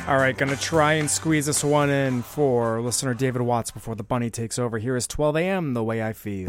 All right, gonna try and squeeze this one in for listener David Watts before the bunny takes over. Here is 12 a.m., The Way I Feel.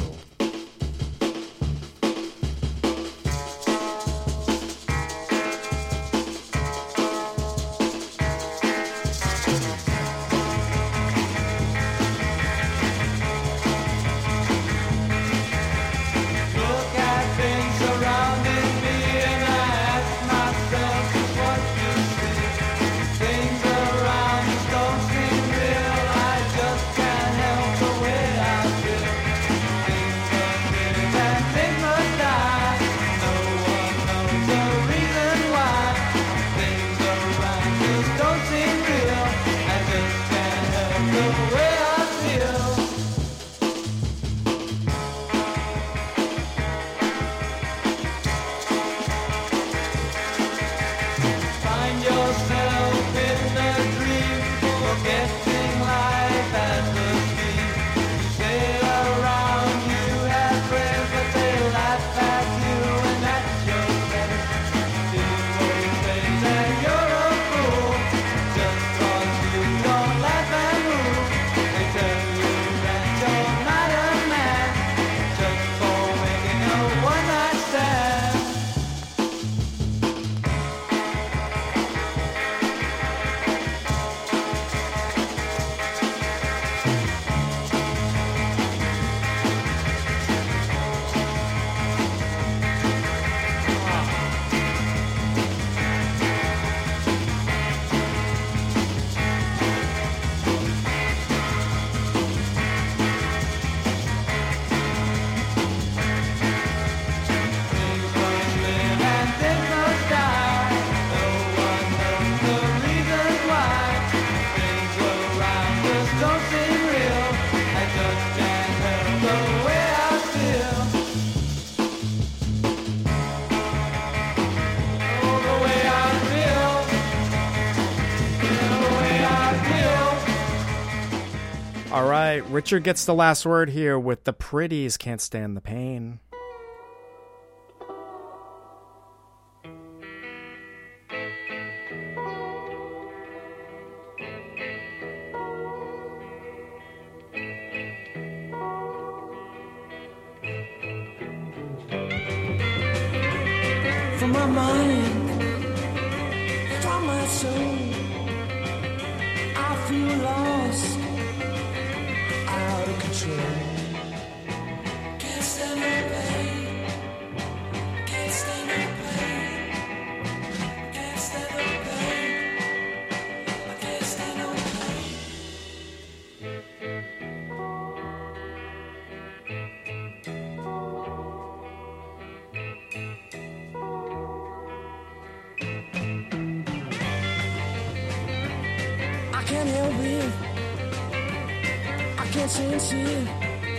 All right, Richard gets the last word here with The Pretties, Can't Stand the Pain. From my mind, from my soul, I feel lost, out of control. Can't stand no pain, can't stand no pain, can't stand no pain, I can't stand no I can't help it, I can't sense it.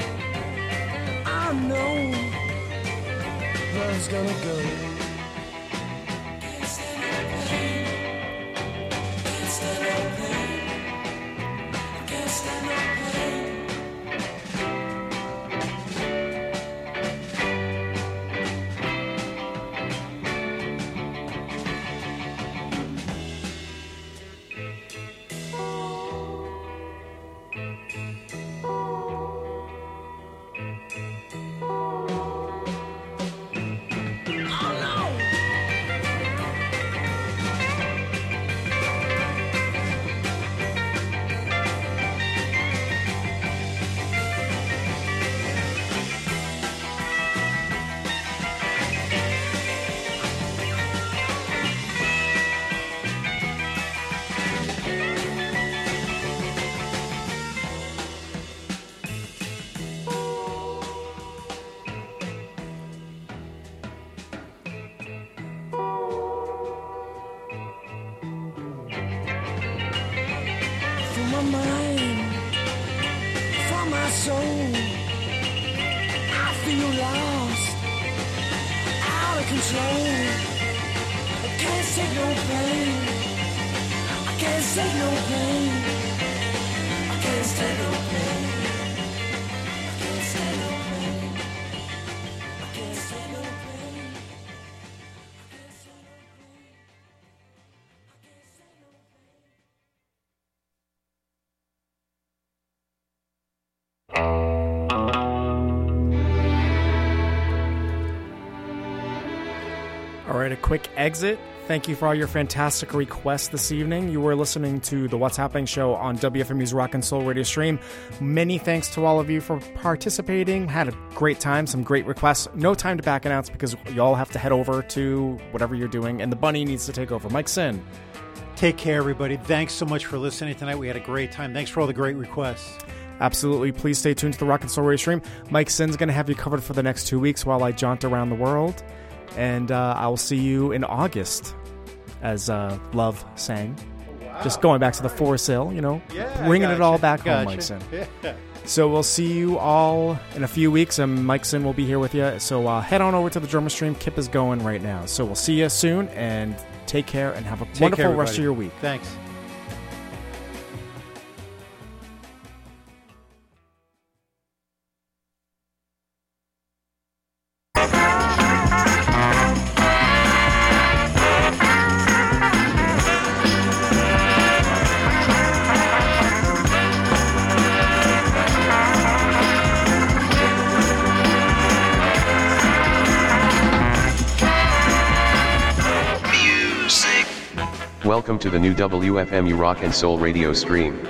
I know love's gonna go. Can't stand no pain, can't stand no pain, can't stand no pain. From my mind, from my soul, I feel lost, out of control. I can't take no pain, I can't take no pain, I can't take no pain, I can't take no pain, I can't take no pain. All right, a quick exit. Thank you for all your fantastic requests this evening. You were listening to the What's Happening show on WFMU's Rock and Soul radio stream. Many thanks to all of you for participating. Had a great time, some great requests. No time to back announce because you all have to head over to whatever you're doing, and the bunny needs to take over. Mike Sin. Take care, everybody. Thanks so much for listening tonight. We had a great time. Thanks for all the great requests. Absolutely. Please stay tuned to the Rock and Soul radio stream. Mike Sin's going to have you covered for the next 2 weeks while I jaunt around the world. And I will see you in August, as Love sang. Wow. Just going back to the Forest Hill, bringing it all back home, Mike Sin. Yeah. So we'll see you all in a few weeks, and Mike Sin will be here with you. So head on over to the drummer stream. Kip is going right now. So we'll see you soon, and take care, and have a wonderful rest of your week. Thanks. Welcome to the new WFMU Rock and Soul radio stream.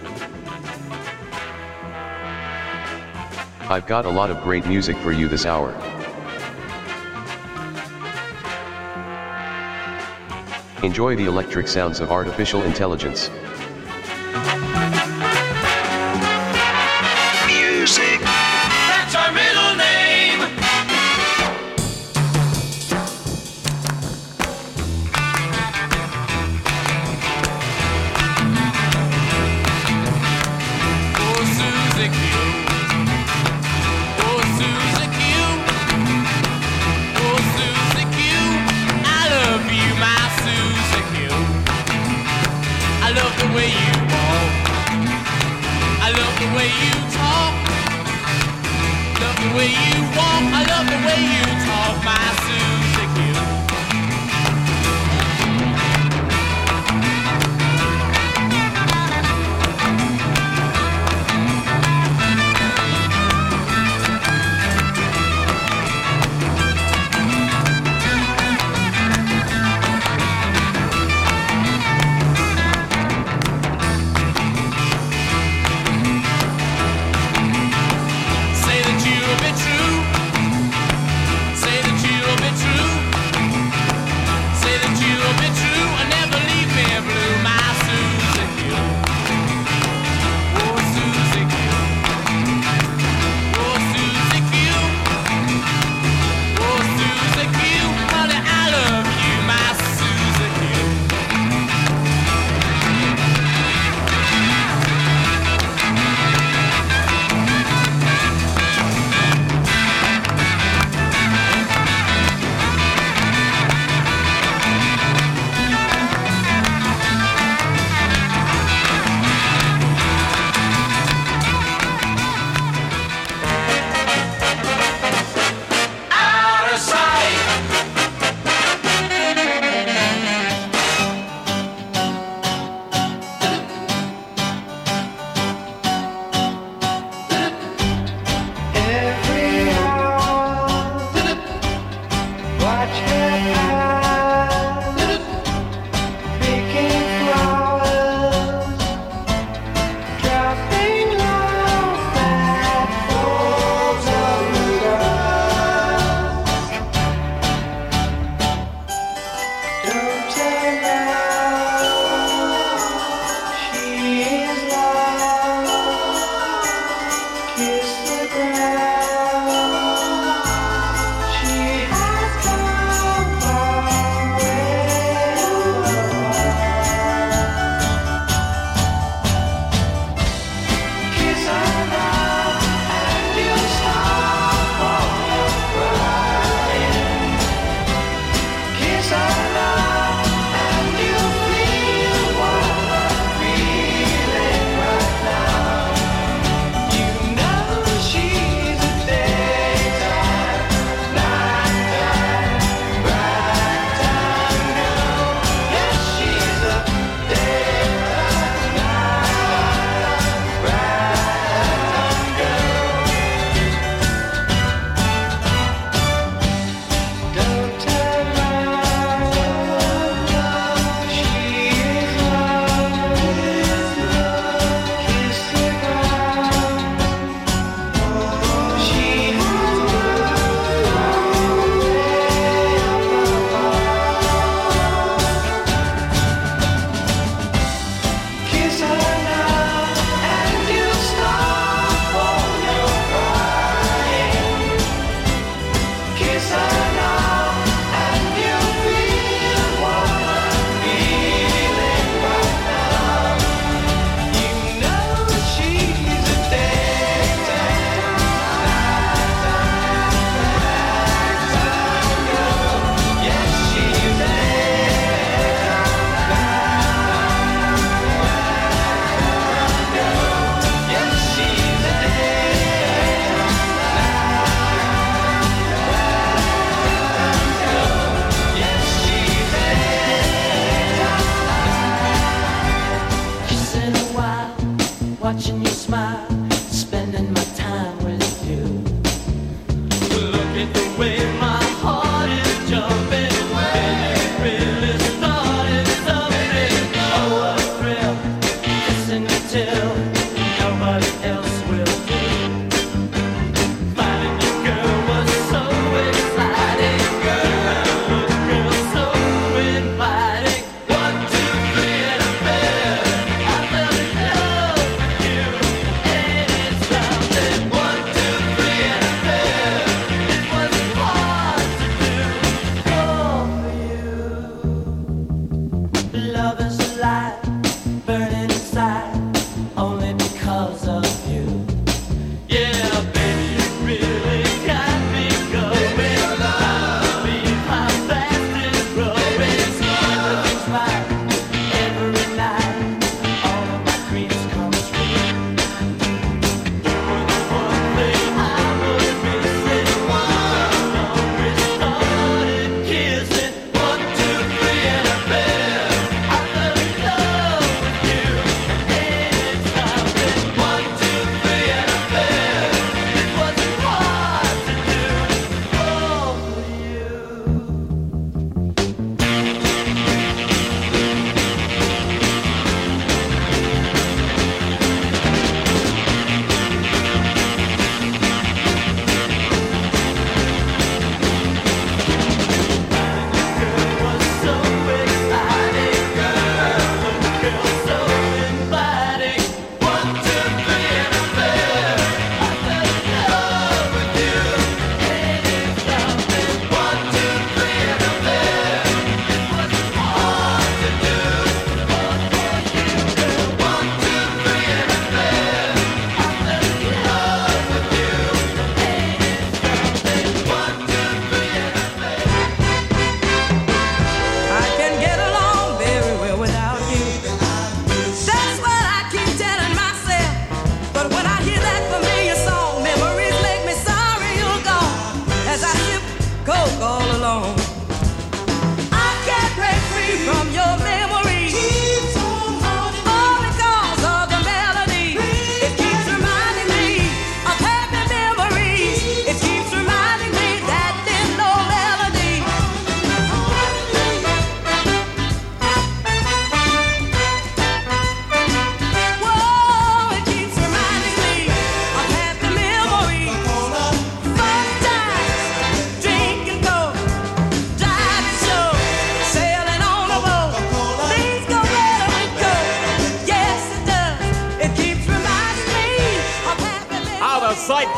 I've got a lot of great music for you this hour. Enjoy the electric sounds of artificial intelligence. Music, that's our middle name. The way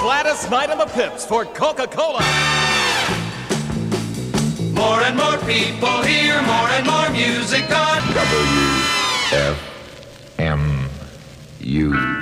Gladys Knight and the Pips for Coca-Cola. More and more people hear more and more music on WFMU.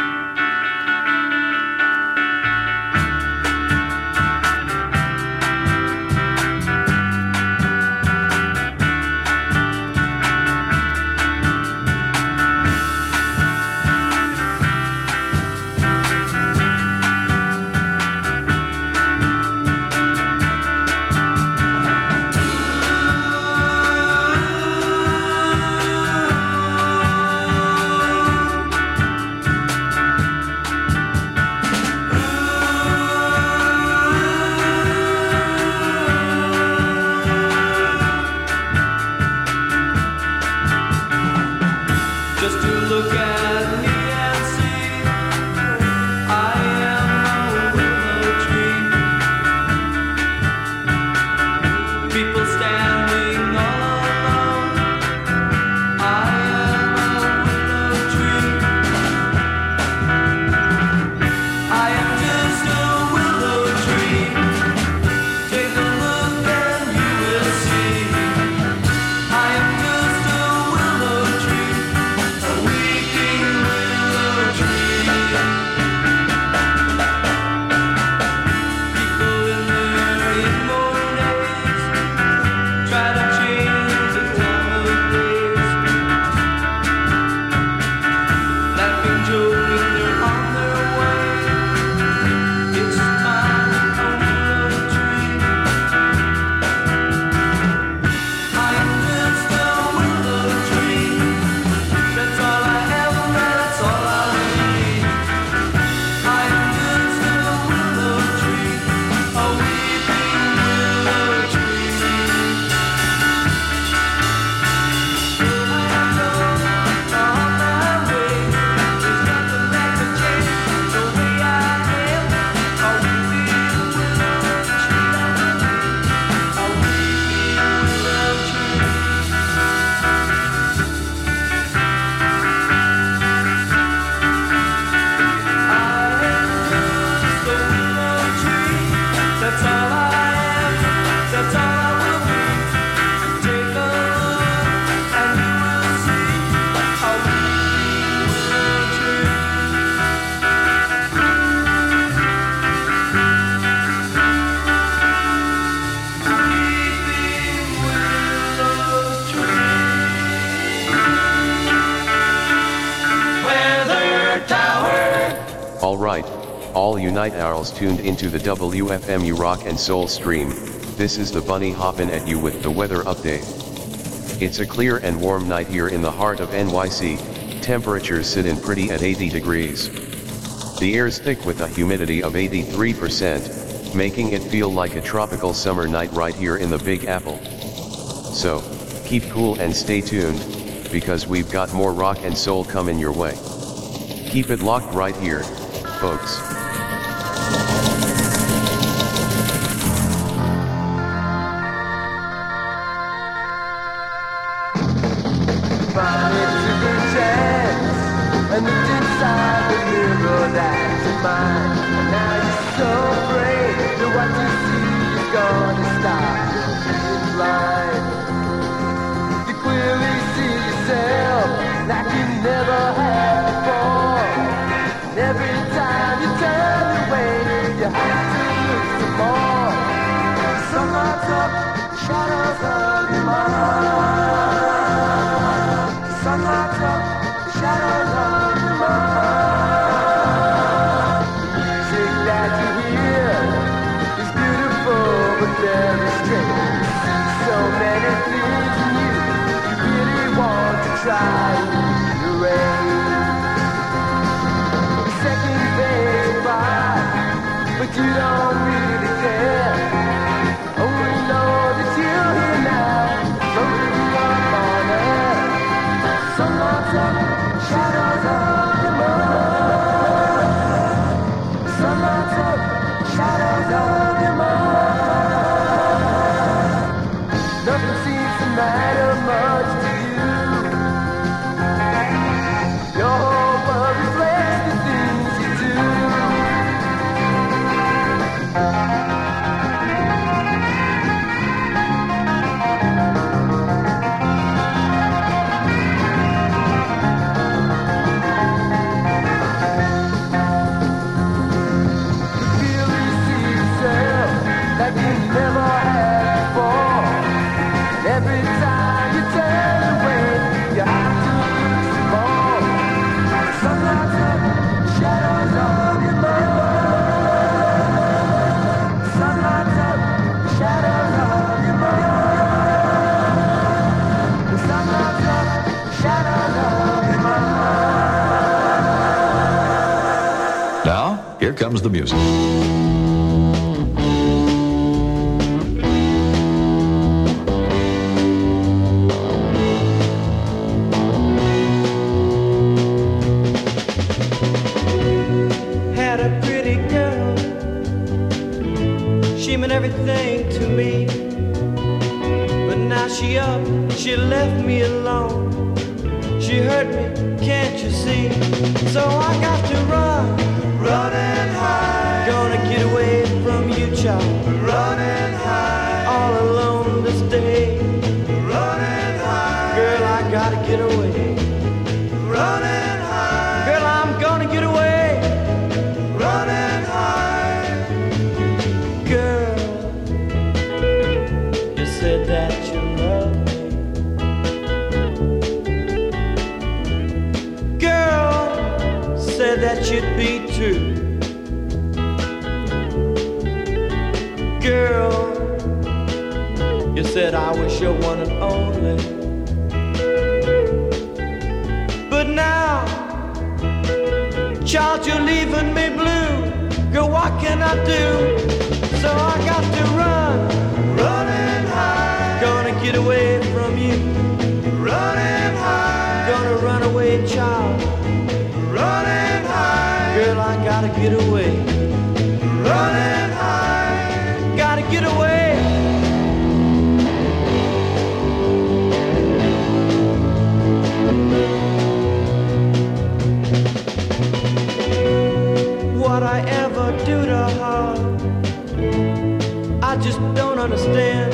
All you night owls tuned into the WFMU Rock and Soul stream, this is the Bunny hoppin' at you with the weather update. It's a clear and warm night here in the heart of NYC, temperatures sit in pretty at 80 degrees. The air's thick with a humidity of 83%, making it feel like a tropical summer night right here in the Big Apple. So, keep cool and stay tuned, because we've got more rock and soul coming your way. Keep it locked right here, folks. And looked inside the mirror that's mine. And now you're so afraid that what you see is gonna stop you being blind. You clearly see yourself like you never had before. And every time you turn away, you have to look some more. Sun lights up the shadows of your mind. Sun lights up the shadows of very strange. So many things in you really want to try to erase. Second phase by, but you don't really care. Only know that you're here now, floating up on earth. Sun lights up, shadows of the moon. Sun lights up, shadows of the moon. Nothing seems here comes the music. Had a pretty girl, she meant everything to me. But now she up, she left me alone. She hurt me, can't you see? So I got to run, run and hide. Gonna get away from you, child. Run and hide. All alone this day. Run and hide. Girl, I gotta get away. Run and hide. Girl, I'm gonna get away. Run and hide. Girl, you said that you love me. Said that you'd be true. Girl, you said I was your one and only. But now, child, you're leaving me blue. Girl, what can I do? So I got to run, run and hide. Gonna get away from you. Run and hide. Gonna run away, child. Run and hide. Girl, I gotta get away. Run and hide. Gotta get away. What I ever do to her, I just don't understand.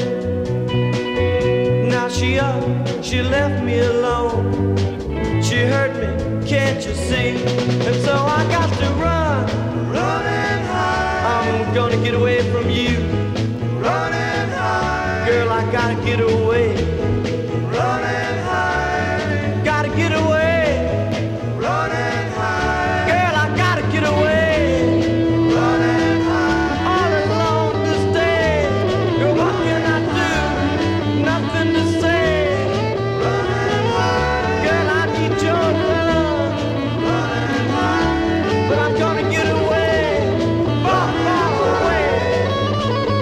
Now she up, she left me alone. She hurt me, can't you see? And so I got to run, run and hide. I'm gonna get away from you. Run and hide. Girl, I gotta get away. Run and hide. Gotta get away. Run and hide. Girl, I gotta get away. Run and hide. All alone this day. Girl, what can I do? Nothing to say. Run and hide. Girl, I need your love. Run and hide. But I'm gonna get away. Far, far away.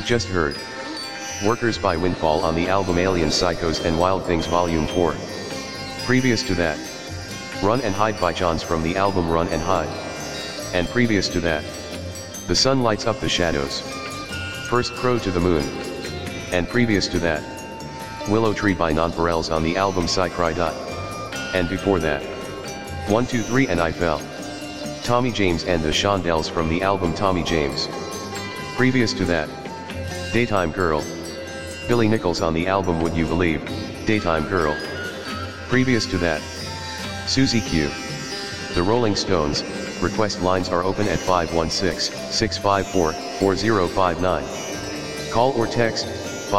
You've just heard Workers by Windfall on the album Alien Psychos and Wild Things Volume 4. Previous to that, Run and Hide by Johns from the album Run and Hide. And previous to that, The Sun Lights Up the Shadows. First Crow to the Moon. And previous to that, Willow Tree by Nonpareils on the album Psy Cry. And before that, 1, 2, 3 and I Fell. Tommy James and the Shondells from the album Tommy James. Previous to that, Daytime Girl. Billy Nichols on the album Would You Believe, Daytime Girl. Previous to that, Susie Q. The Rolling Stones. Request lines are open at 516-654-4059. Call or text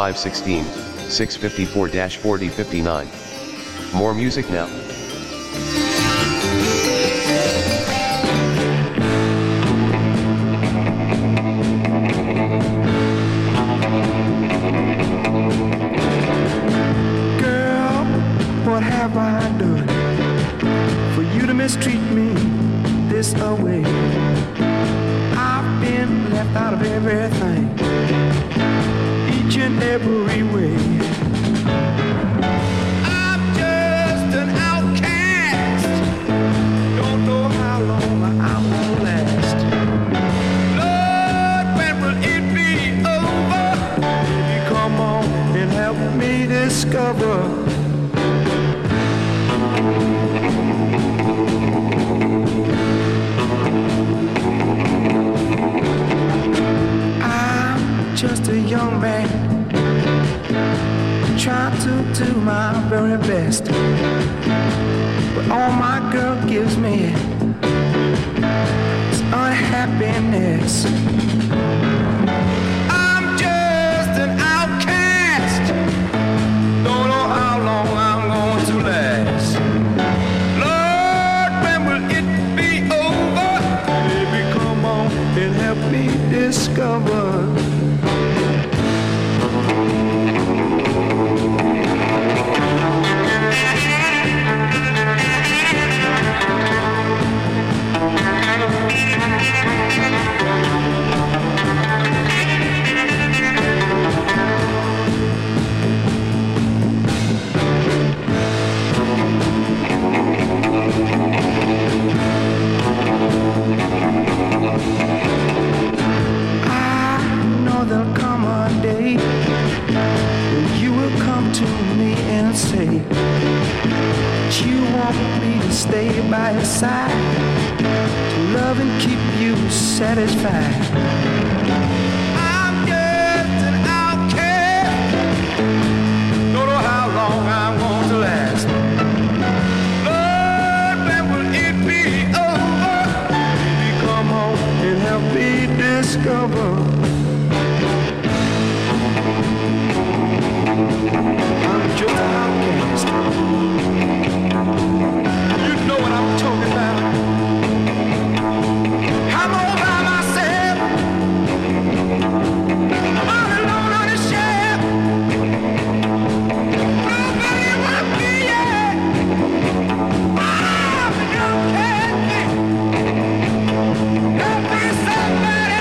516-654-4059. More music now. Girl, what have I done for you to mistreat me this away? I've been left out of everything, each and every way. I'm just an outcast, don't know how long I'm gonna last. Lord, when will it be over? Baby, come on and help me discover. Just a young man, trying to do my very best, but all my girl gives me is unhappiness. I'm just an outcast, don't know how long I'm going to last. Lord, when will it be over? Baby, come on and help me discover. Stay by your side to love and keep you satisfied. I'm just an outcast, don't know how long I'm going to last. Lord, when will it be over? Baby, come home and help me discover. I'm just an outcast. Know what I'm talking about. I'm all by myself, all alone on the shelf. Nobody want me yet. I'm an outcast. Help me somebody.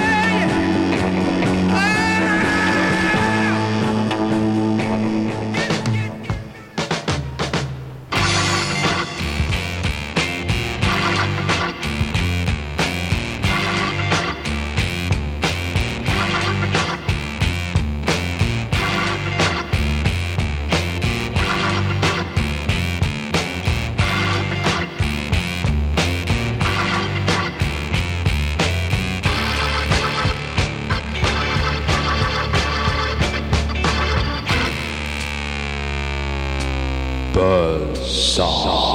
Buzzsaw.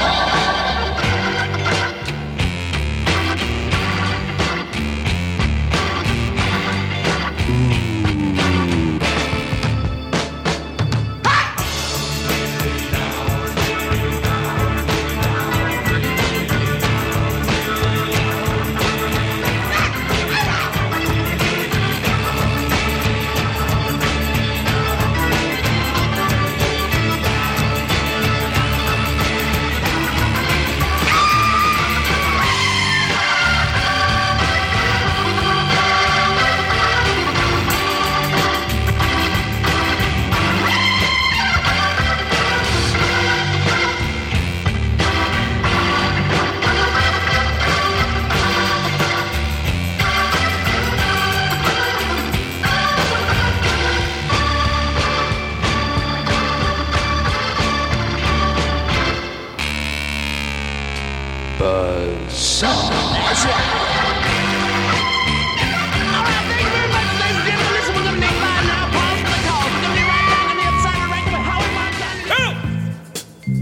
So, that's it. All right, thank you very much, ladies and gentlemen. Listen, we're gonna be live now. Pause for the call. We're gonna be right back on the other side of the record with Howie Montana.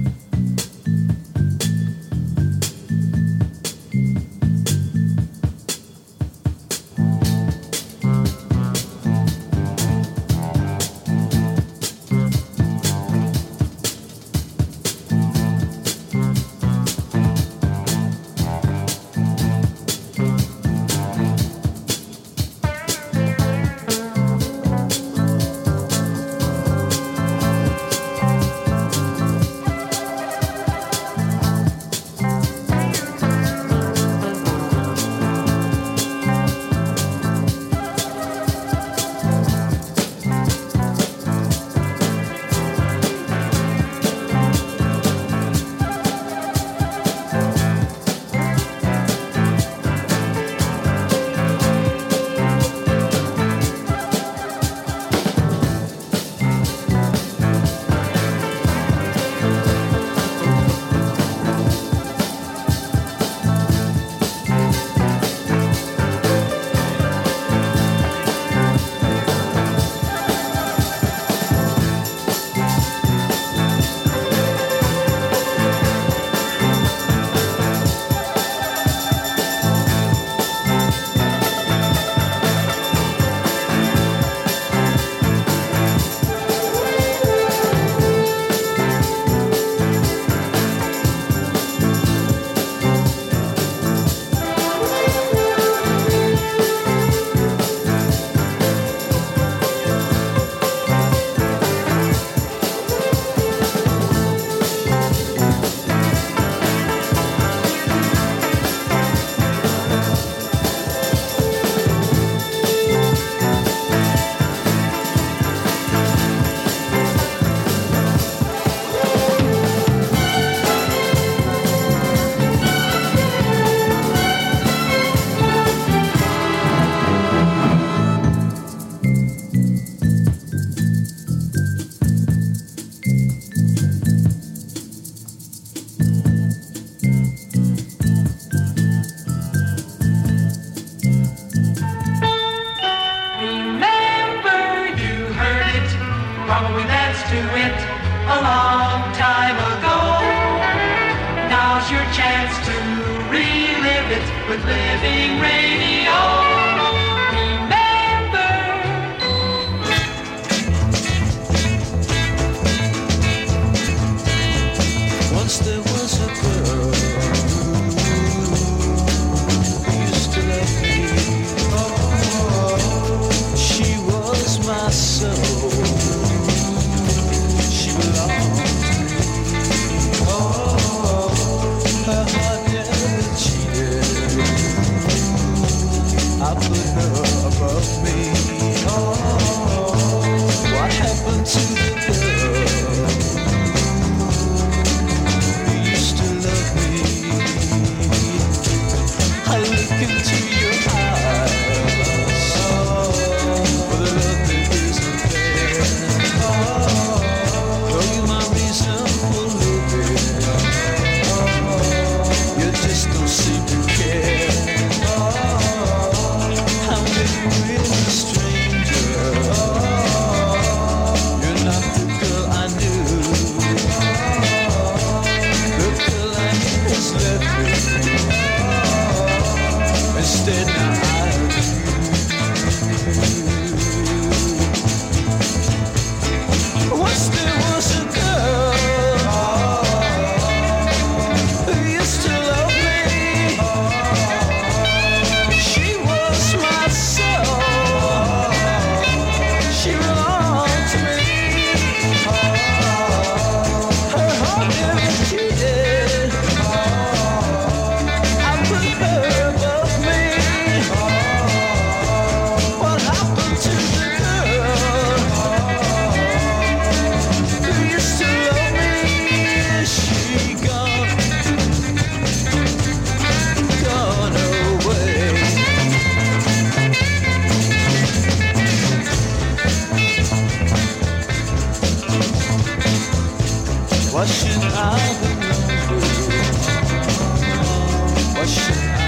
Probably danced to it a long time ago. Now's your chance to relive it with Living Radio. Remember. Once there was a girl who used to love me. She was my soul. She belonged to me. Her heart never cheated. I put her above me. What happened to the girl who used to love me? I look into your eyes, but the love that isn't there. Though you're my reason for living, you just don't seem to care. I'm getting really stranger. You're not the girl I knew. The girl I knew has left me. Instead now I do. Once there was a girl who used to love me. She was my soul. She belonged to me. Her heart never cheated. I put her above me. What happened to the girl who used to love me? She gone away. What should I remember? What should I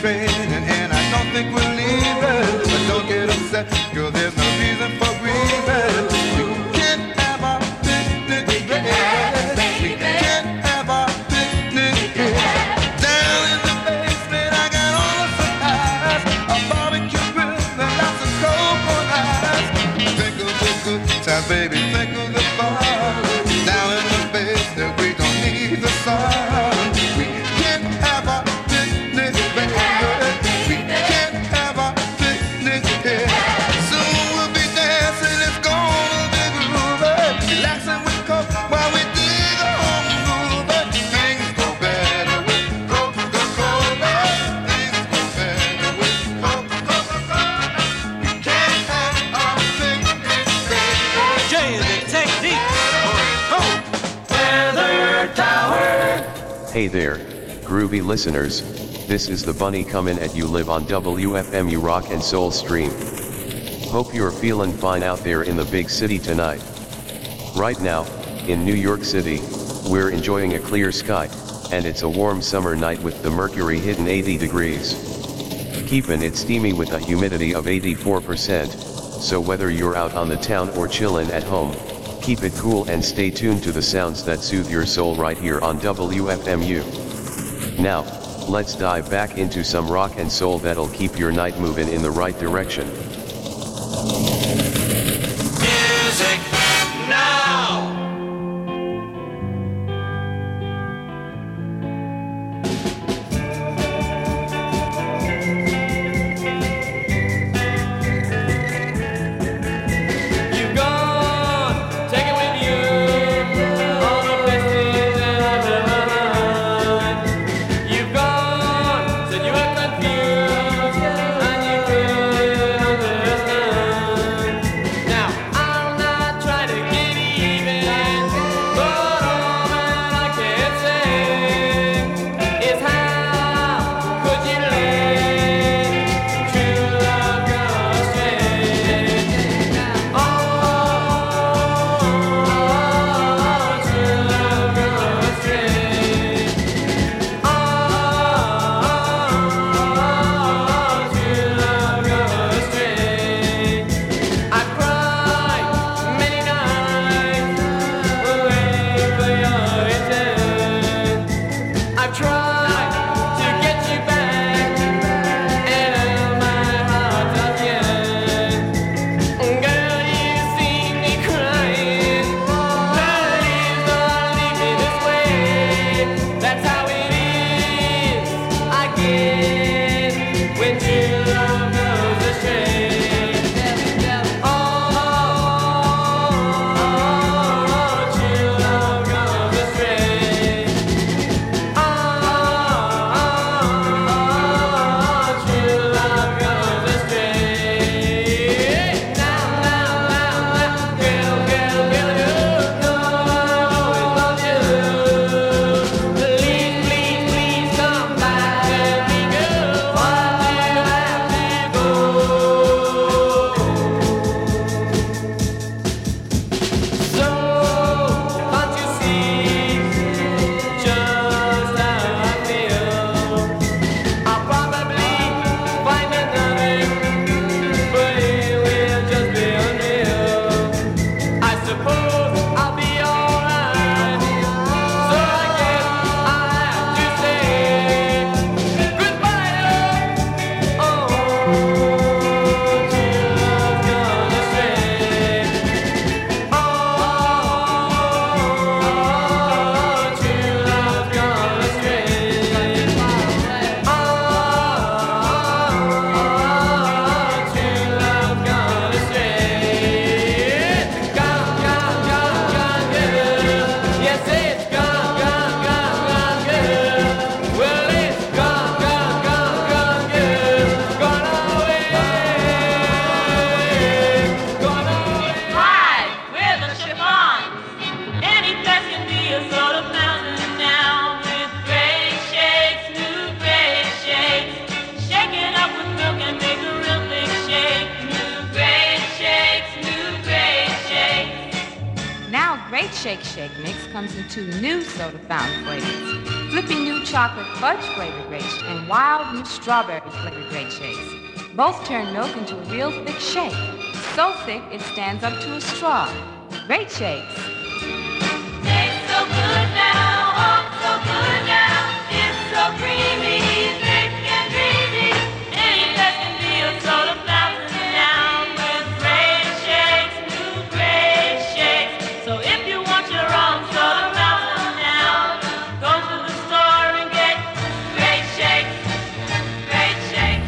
training, and I don't think we're leaving. But don't get upset, girl, there's no reason for grieving. We can't have our picnic, baby. We can't have our picnic. Down in the basement, I got all the supplies. A barbecue grill and lots of cocoa ice. Think of the good times, baby, think of the fun. Down in the basement, we don't need the sun. We can't have our picnic, baby. We can't have our picnic here. Soon we'll be dancing, it's gonna be groovy. Relaxing with coke while we dig a home movie. Things go better with Coca-Cola. Things go better with Coca-Cola. We can't have our picnic, baby. Jay, the technique. Weather Tower. Hey there, groovy listeners, this is the Bunny comin' at you live on WFMU Rock and Soul Stream. Hope you're feeling fine out there in the big city tonight. Right now, in New York City, we're enjoying a clear sky, and it's a warm summer night with the mercury hitting 80 degrees. Keeping it steamy with a humidity of 84%, so whether you're out on the town or chillin' at home, keep it cool and stay tuned to the sounds that soothe your soul right here on WFMU. Now, let's dive back into some rock and soul that'll keep your night moving in the right direction. Music now. You've gone, take it with you, all the places that I've ever heard. You've gone, said you were confused, and you couldn't understand. Now, I'm not trying to get even, but all that I can say is how could you let true love go astray? Oh, true love go astray. Oh, true love go astray. I've cried many nights waiting for your return. I've tried to get you back, and my heart does yearn. Girl, you see me crying. Please don't leave me this way. That's how it is. I get when true love goes astray. Oh, true love goes astray. Oh, true love goes astray. Now, girl, you know I've always loved you. Please come back and be good. Why do you have to go? So, can't you see just how I feel? I'll probably find another, but it will just be unreal. I suppose I'll be alright, so I guess I'll have to say goodbye, love. Oh, true love's gone astray. Oh, true love's gone astray. Oh, true love's gone astray. Gone, girl. Yes, it's gone, girl. Well, it's gone, girl. Gone away. Gone away. Hi, we're the Chiffons. Any place can be a sort of mountain now with great shakes, new great shakes. Shake it up with milk and make a real big shake. New great shakes, new great shakes. Now Great Shake Shake Mix comes in 2 new soda fountain flavors. flipping new chocolate fudge flavored grape and wild new strawberry flavored grape shakes. Both turn milk into a real thick shake, so thick it stands up to a straw. Great shakes. Tastes so good now, oh so good now. It's so creamy, thick and dreamy. Any pet can be a soda fountain now with great shakes, new great shakes. So if you want your own soda fountain now, go to the store and get great shakes, great shakes.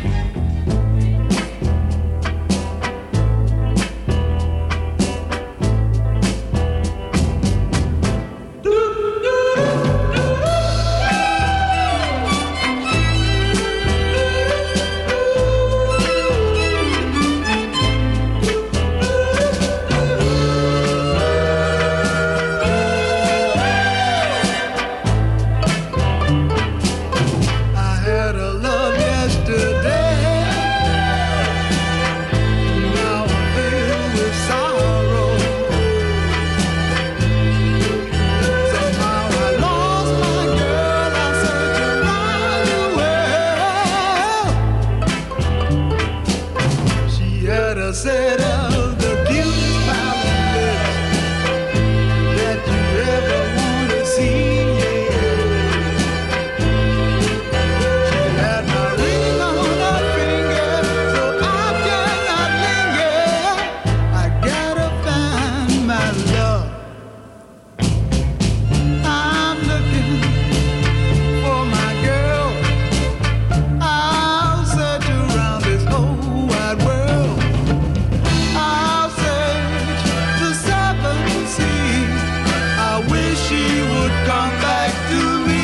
I had a love yesterday. Now I'm filled with sorrow. Somehow I lost my girl. I searched around the world. She had a set of the cutest pouting lips that you ever want to see. Had my ring on her finger, so I cannot linger. I gotta find my love. I'm looking for my girl. I'll search around this whole wide world. I'll search the seven seas. I wish she would come back to me.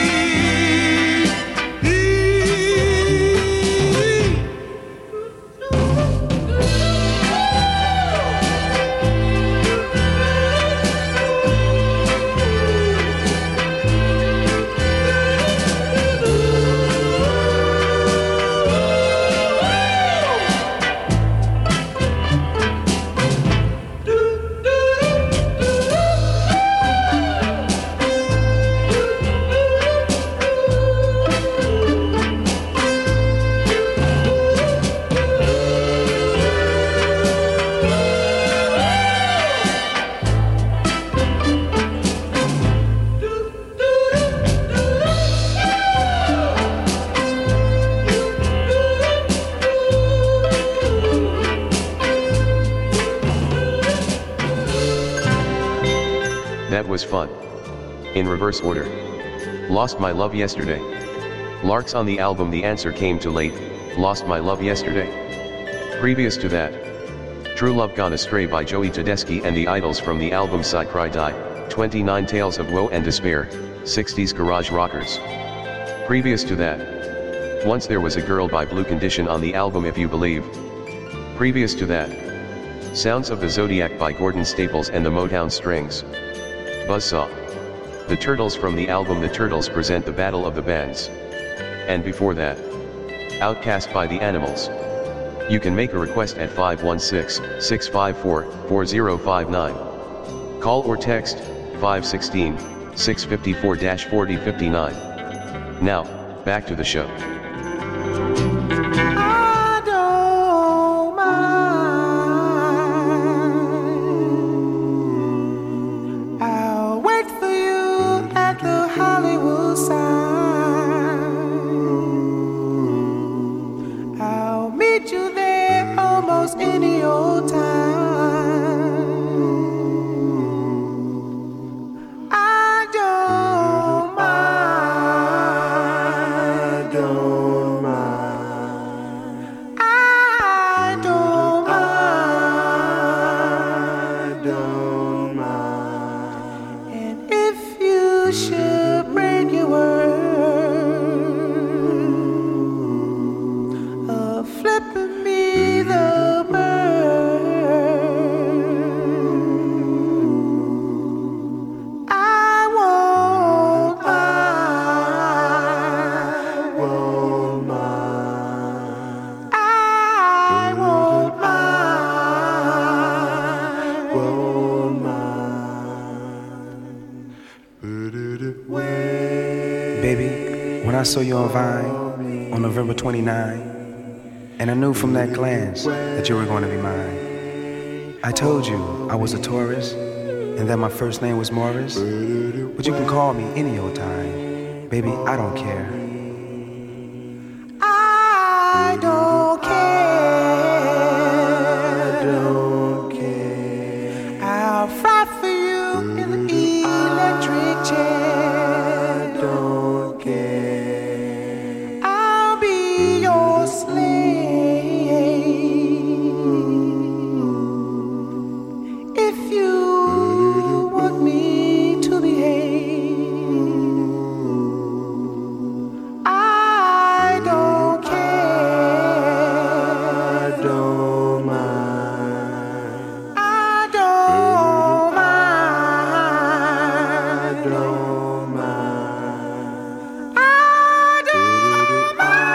That was fun. In reverse order. Lost My Love Yesterday. Larks on the album The Answer Came Too Late, Lost My Love Yesterday. Previous to that, True Love Gone Astray by Joey Tedeschi and the Idols from the album Sigh Cry Die, 29 Tales of Woe and Despair, 60s Garage Rockers. Previous to that, Once There Was a Girl by Blue Condition on the album If You Believe. Previous to that, Sounds of the Zodiac by Gordon Staples and the Motown Strings. Buzzsaw. The Turtles from the album The Turtles Present the Battle of the Bands. And before that, Outcast by the Animals. You can make a request at 516-654-4059. Call or text 516-654-4059. Now, back to the show. I don't mind. I'll wait for you at the Hollywood sign. I'll meet you there almost any old time. I don't mind. Baby, when I saw you on Vine on November 29, and I knew from that glance that you were going to be mine. I told you I was a tourist and that my first name was Morris, but you can call me any old time. Baby, I don't care. I don't care. I'll fight for you in the electric chair. Don't care. I'll be your slave if you want me to behave. I don't care. I don't mind. I don't mind. I don't mind. I don't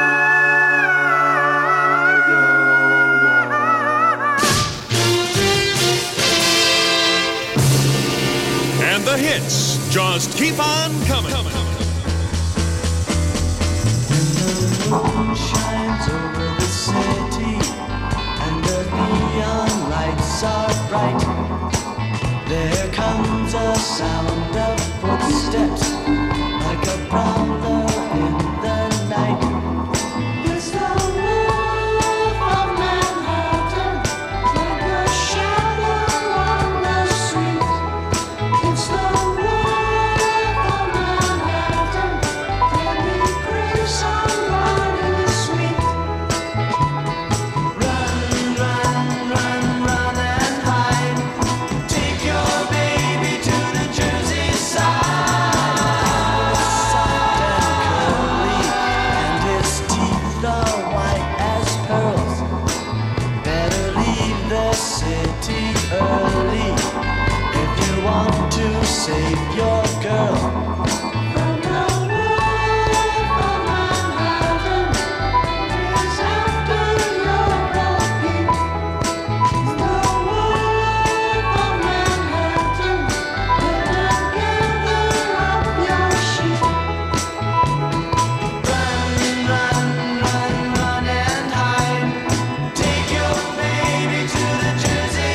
mind. And the hits just keep on coming. Shines over the city and the neon lights are bright. There comes a sound of footsteps like a prowler in the night. It's the wolf of Manhattan, like a shadow on the street. It's the wolf of Manhattan, let me crave somebody sweet. Run, run, run, run and hide. Take your baby to the Jersey side. Soft and curly, and his teeth are white as pearls. Better leave the city early if you want to save your girl. From the wolf of Manhattan, is after your heartbeat. The wolf of Manhattan, better gather up your sheep. Run, run, run, run and hide. Take your baby to the Jersey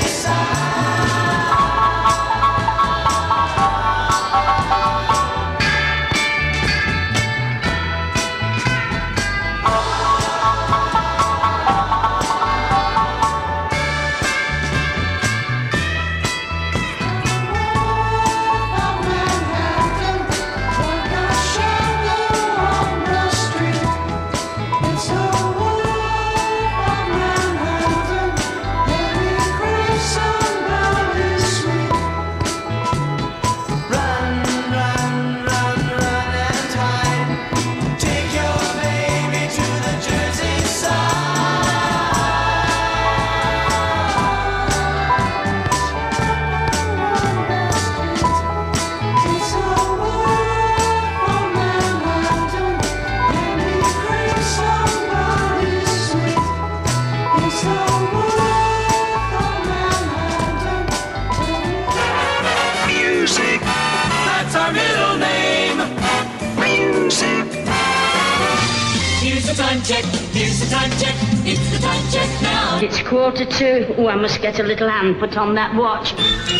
Music. That's our middle name. Music. Here's the time check, here's the time check, it's the time check now. It's 1:45. Oh, I must get a little hand put on that watch.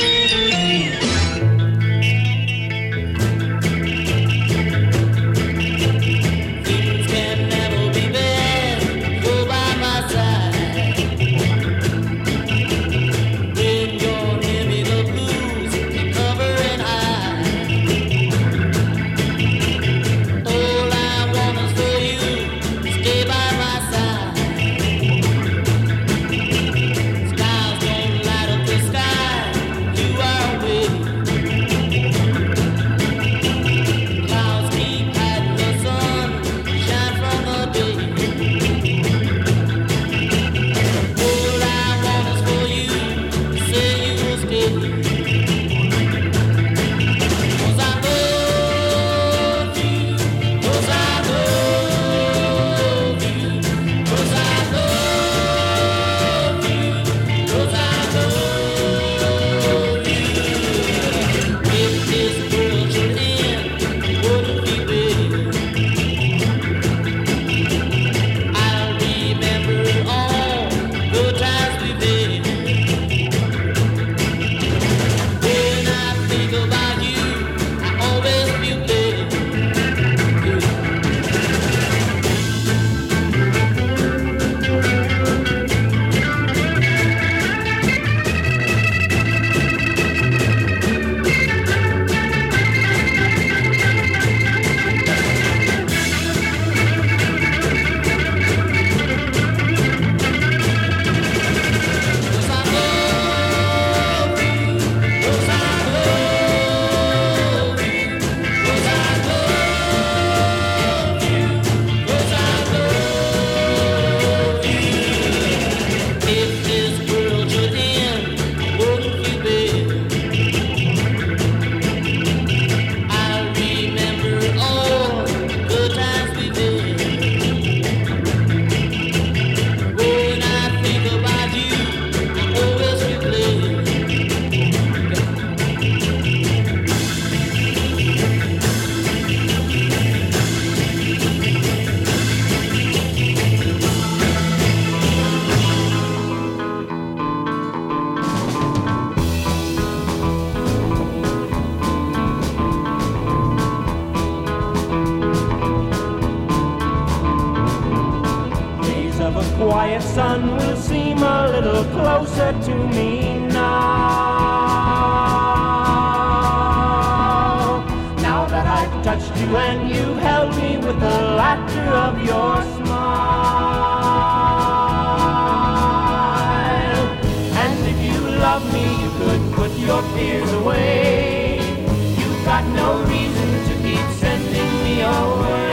Things can never be bad, go by my side. When you're near me, the blues they cover and hide. All I want is for you to stay by my side. Stars don't light up the sky, you are with me. quiet sun will seem a little closer to me now. Now that I've touched you and you've held me with the laughter of your smile. And if you love me, you could put your fears away. You've got no reason to keep sending me away.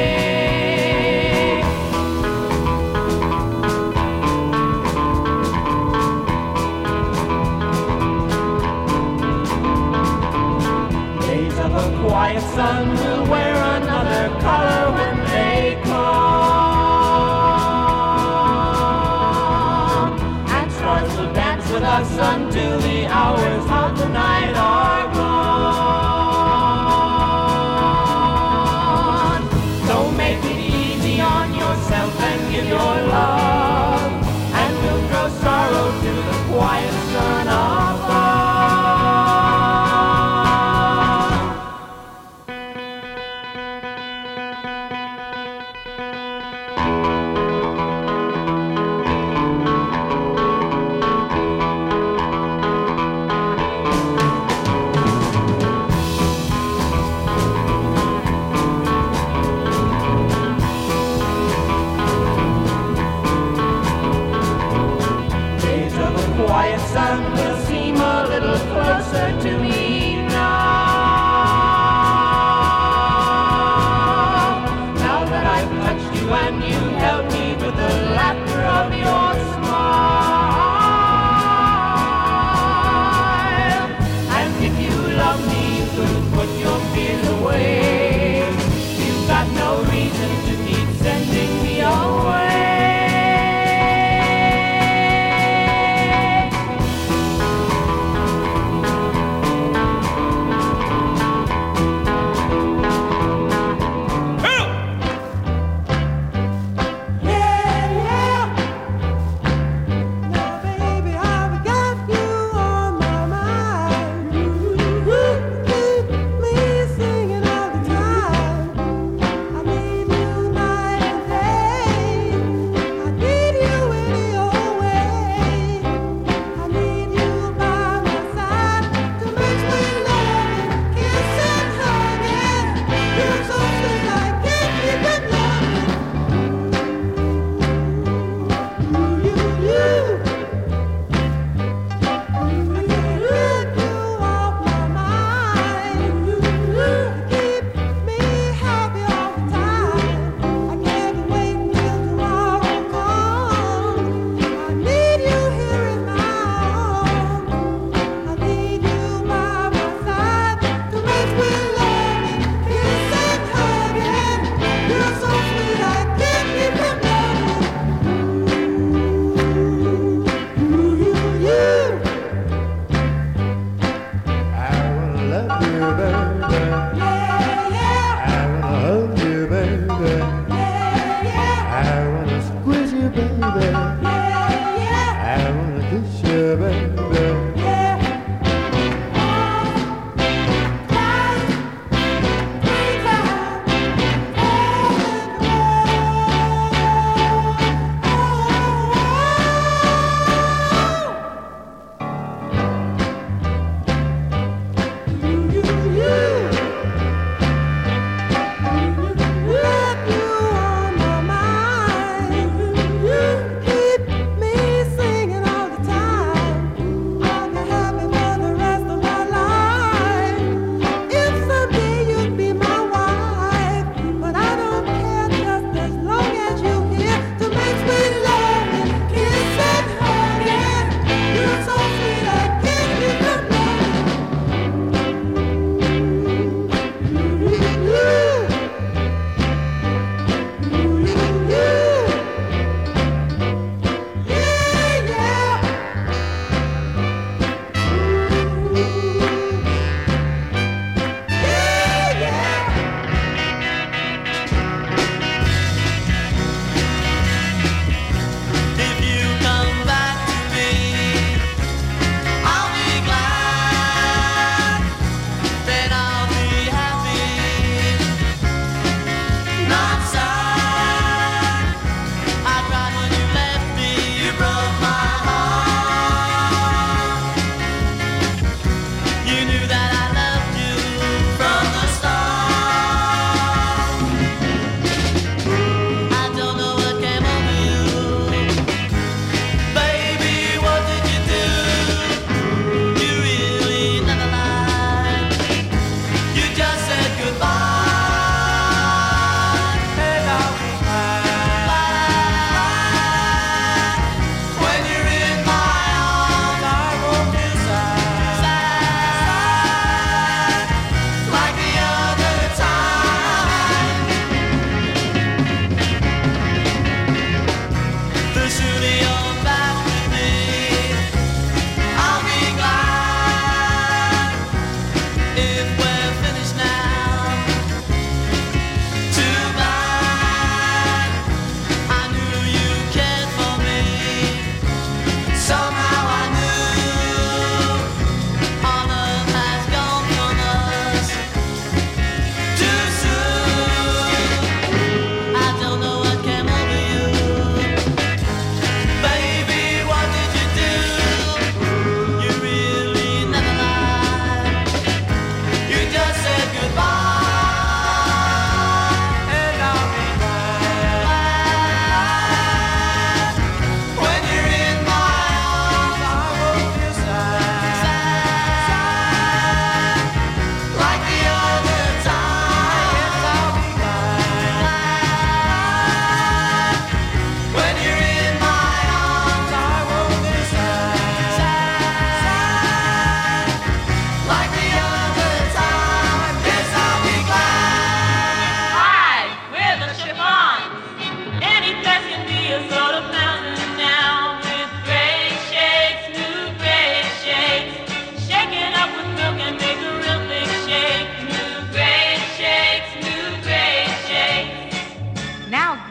Quiet sun will wear another color when they come, and stars will dance with us until the hours of the night are gone. So make it easy on yourself and give your love, and we'll throw sorrow to the quiet sun above.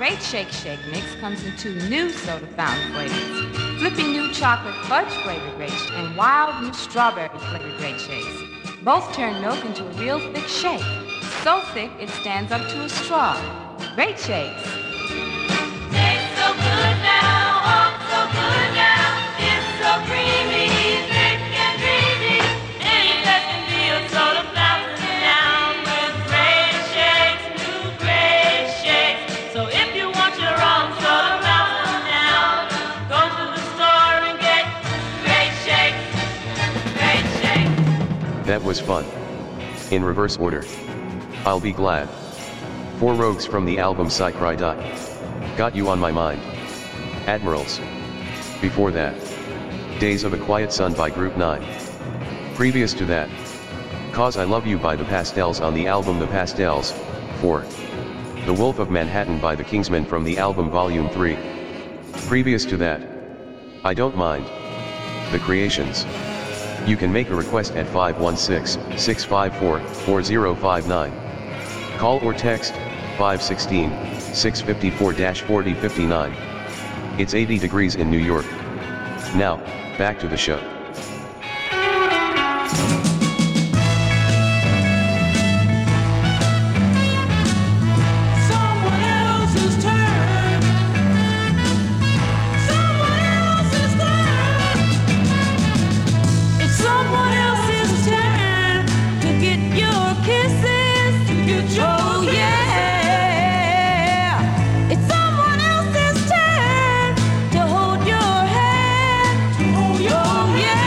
Great Shake Shake Mix comes in 2 new soda fountain flavors. Flipping new chocolate fudge flavored great and wild new strawberry flavored great shakes. Both turn milk into a real thick shake. So thick it stands up to a straw. Great shakes. Tastes so good now, oh so good now. It's so creamy, thick and dreamy. Any that can be a soda fountain now with great shakes, new great shakes. So if you want your own soda fountain now, go to the store and get great shakes, great shakes. That was fun. In reverse order. I'll be glad. 4 Rogues from the album Psy Cry Die. Got You on My Mind. Admirals. Before that. Days of a Quiet Sun by Group 9. Previous to that. Cause I Love You by The Pastels on the album The Pastels. 4. The Wolf of Manhattan by The Kingsmen from the album Volume 3. Previous to that. I Don't Mind. The Creations. You can make a request at 516-654-4059. Call or text 516-654-4059. It's 80 degrees in New York. Now, back to the show. Someone else's turn. Someone else's turn. It's someone else's turn to get your kisses, to get your It's someone else's turn to hold your hand, to hold your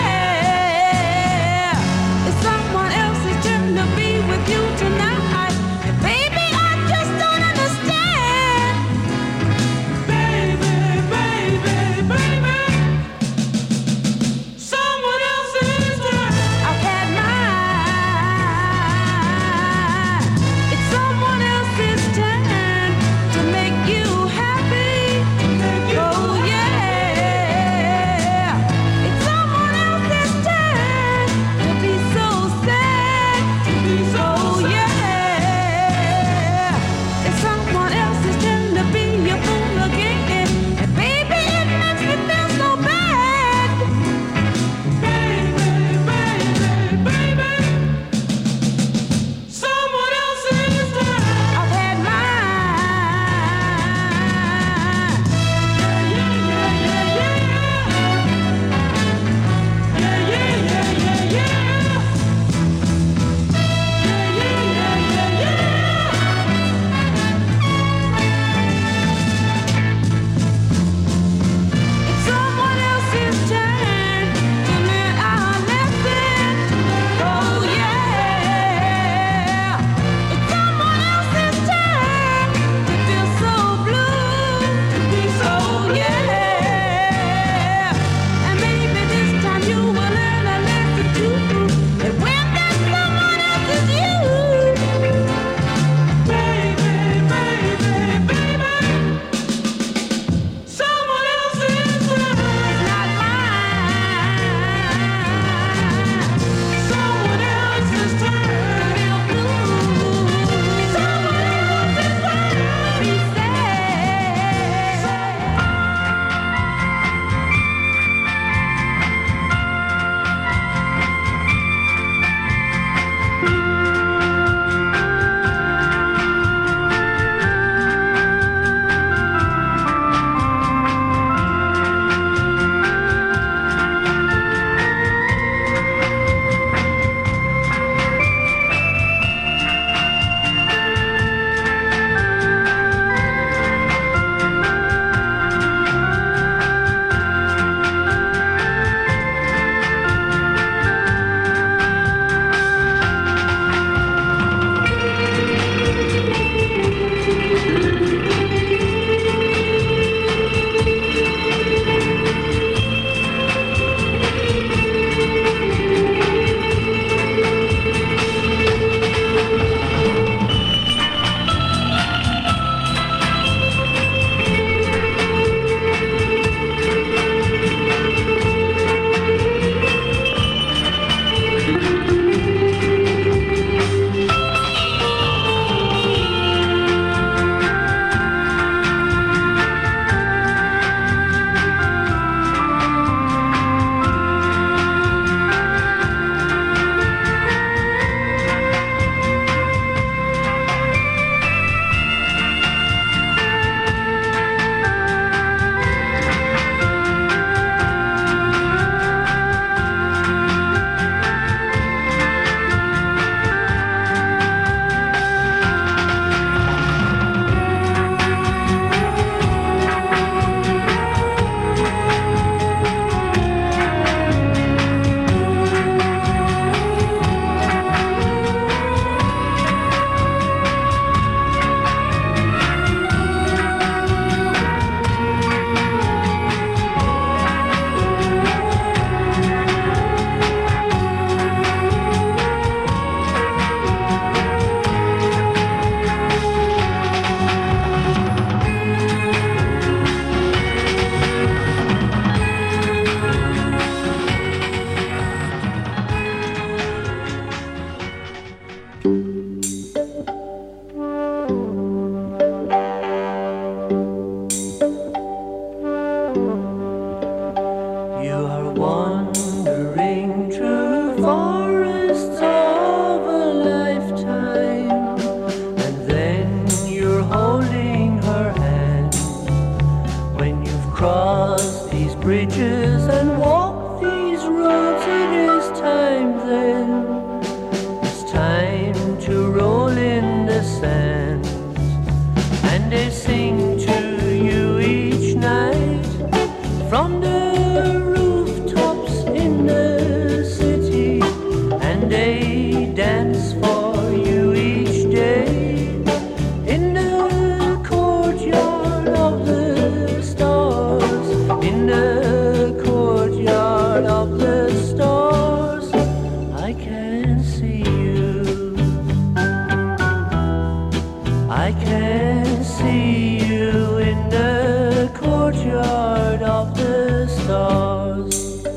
I can see you in the courtyard of the stars,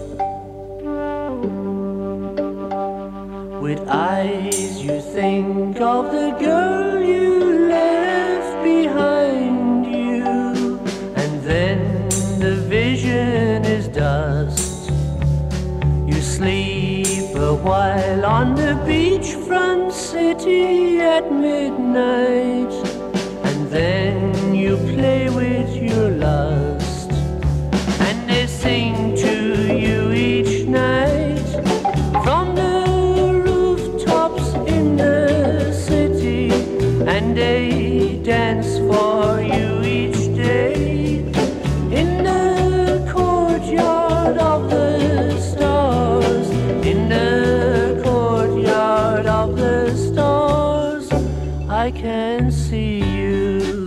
with eyes you think of the girl you left behind you, and then the vision is dust. You sleep a while on the beachfront city at midnight, and then you play with your lust, and they sing to you each night from the rooftops in the city, and they dance for you each day in the courtyard of the stars, in the courtyard of the stars. I can see you,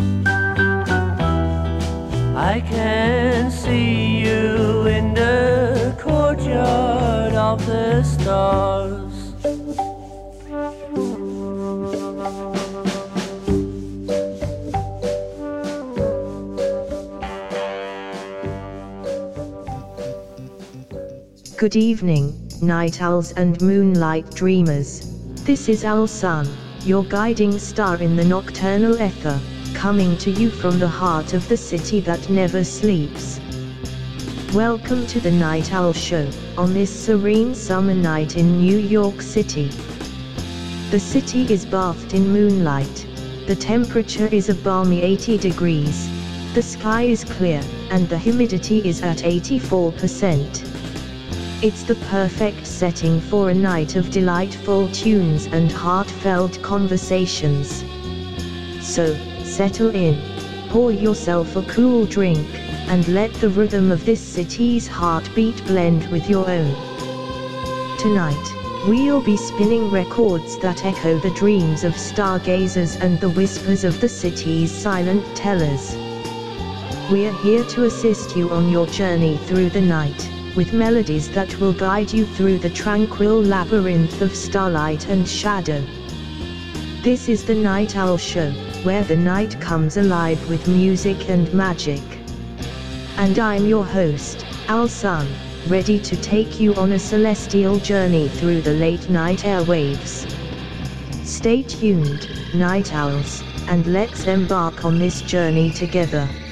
I can see you in the courtyard of the stars. Good evening, night owls and moonlight dreamers. This is Al Sun, your guiding star in the nocturnal ether, coming to you from the heart of the city that never sleeps. Welcome to the Night Owl Show, on this serene summer night in New York City. The city is bathed in moonlight. The temperature is a balmy 80 degrees. The sky is clear, and the humidity is at 84%. It's the perfect setting for a night of delightful tunes and heartfelt conversations. So, settle in, pour yourself a cool drink, and let the rhythm of this city's heartbeat blend with your own. Tonight, we'll be spinning records that echo the dreams of stargazers and the whispers of the city's silent tellers. We're here to assist you on your journey through the night, with melodies that will guide you through the tranquil labyrinth of starlight and shadow. This is the Night Owl Show, where the night comes alive with music and magic. And I'm your host, Al Sun, ready to take you on a celestial journey through the late night airwaves. Stay tuned, night owls, and let's embark on this journey together.